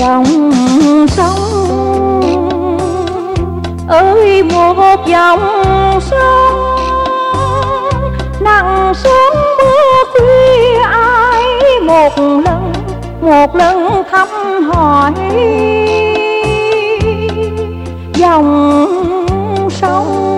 dòng sông ơi, một dòng sông nặng xuống mưa khuya ai một lần thăm hỏi. Dòng sông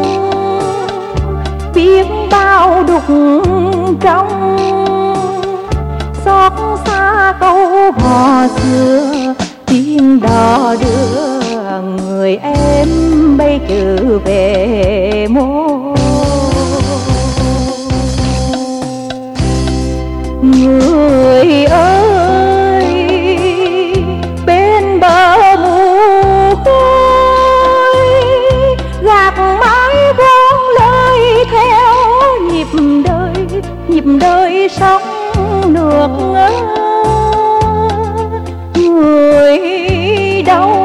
biết bao đục trong, xót xa câu hò xưa tiếng đò đưa người em bay trở về mô. Người ơi bên bờ mù khơi, gạt mãi buông lời theo nhịp đời sóng nước ngỡ. Người đâu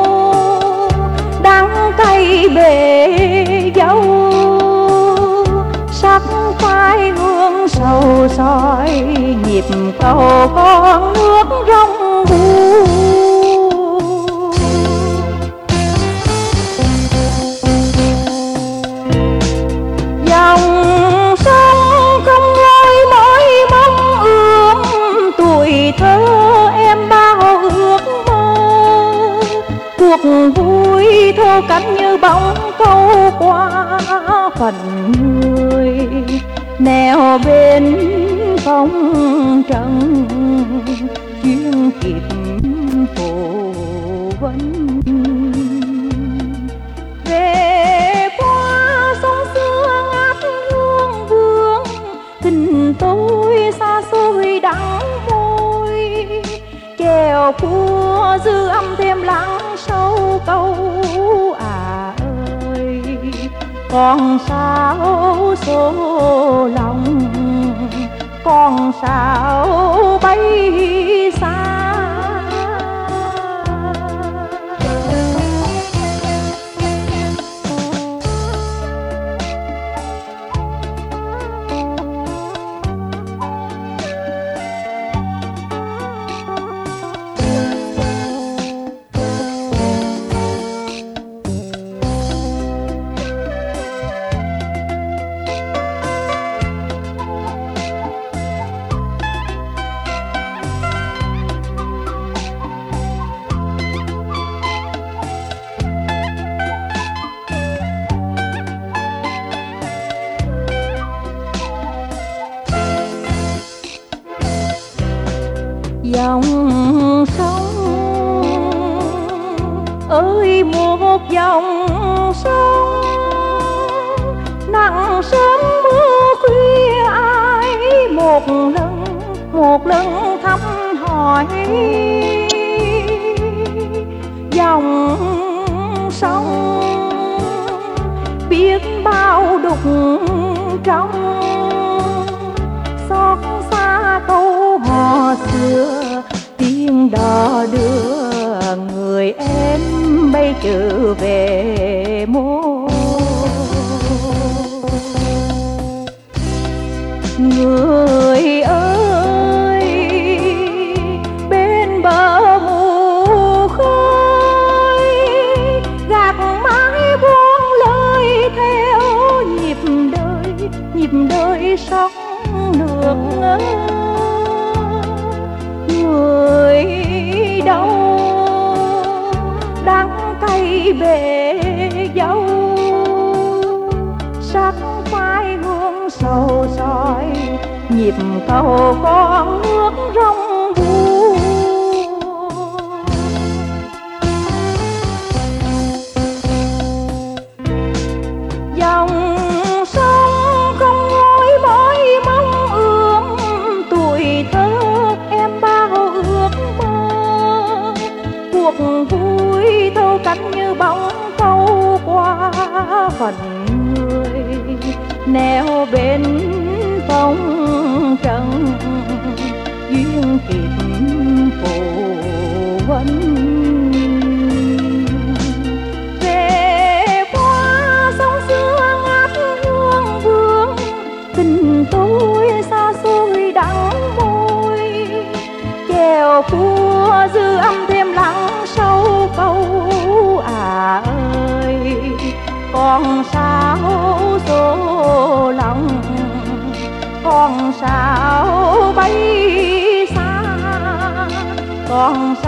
đắng cay bể dâu, sắc phai hương sầu soi nhịp cầu con nước rong buồn. Dòng sông không ngơi mỏi mong ươm tuổi thơ em bao ước mơ. Cuộc vui thô cánh như bóng câu qua phần người, neo bên phong trần chuyên kịp phù vấn. Về qua sông xưa ngát hương vương, tình tôi xa xôi đắng môi. Chèo cua dư âm thêm lắng sâu câu à ơi, còn sao số lòng, còn sao bay xa. Dòng sông ơi, một dòng sông nặng sớm mưa khuya ai một lần thăm hỏi. Dòng sông biết bao đục trong, xót xa câu hò xưa tiếng đò đưa người em bay trở về mô. Người ơi bên bờ mù khơi, gạt mãi buông lời theo nhịp đời sóng nước ngỡ. Người đâu đắng cay bể dâu, sắc phai hương sầu soi nhịp cầu con nước rong buồn. Dòng sông không ngối mỏi mong ươm tuổi thơ em bao ước mơ. Cuộc vui thâu cánh như bóng câu qua phần người, neo bên phong trần duyên kịp phù vấn. Về qua sông xưa ngát hương vương, tình tôi xa xôi đắng môi. Chèo cua dư âm thêm lắng son